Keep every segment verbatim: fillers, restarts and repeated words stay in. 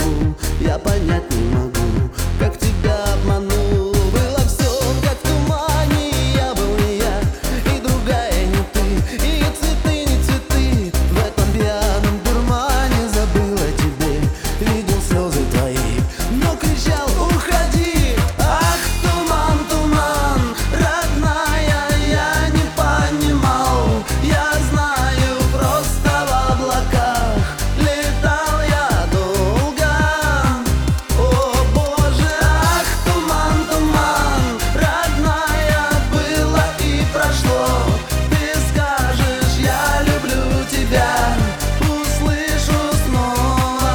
могу, я понять не могу, как тебя обманул. Было все как в тумане, и я был не я, и другая не ты, и цветы не цветы. В этом пьяном дурмане забыл о тебе, видел слезы твои, но кричал: уходи. Ах, туман, туман, родная, я не понимал. Я знаю, просто в облаках летал я долго. О боже, ах, туман, туман, родная, было и прошло. Ты скажешь: я люблю тебя, услышу снова.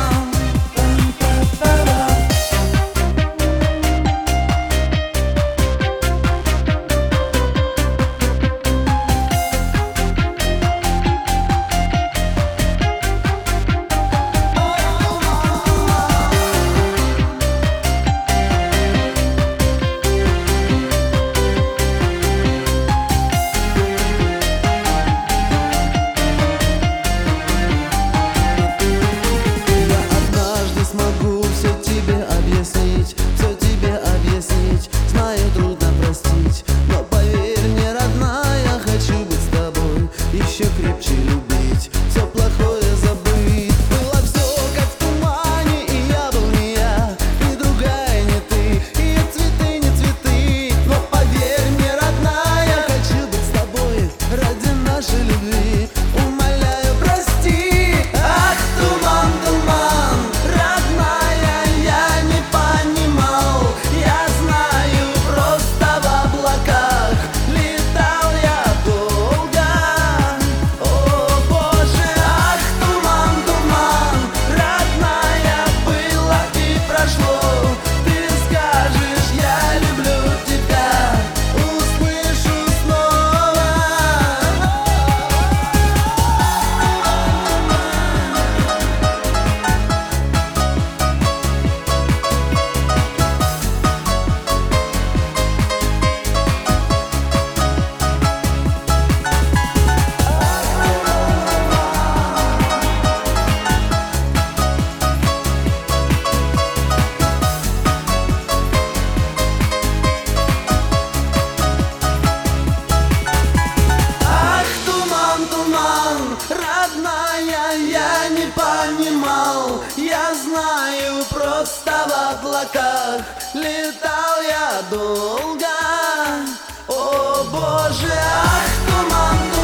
Я однажды смогу все тебе объяснить, все тебе объяснить. Знаю, трудно простить, но поверь мне, родная, хочу быть с тобой, еще крепче любить, все плохое забыть. Было все как в тумане, и я был не я, и другая не ты, и цветы не цветы. Но поверь мне, родная, хочу быть с тобой ради нашей любви. Умоляю, прости. Ах, туман, туман, родная, я не понимал. Я знаю, просто в облаках летал я долго. О боже, ах, туман, туман, родная, было и прошло. Ты скажешь: я люблю тебя, услышу снова. Ах, туман, туман, родная, я не понимал. Я знаю, просто в облаках летал я долго. О боже, ах, туман, туман.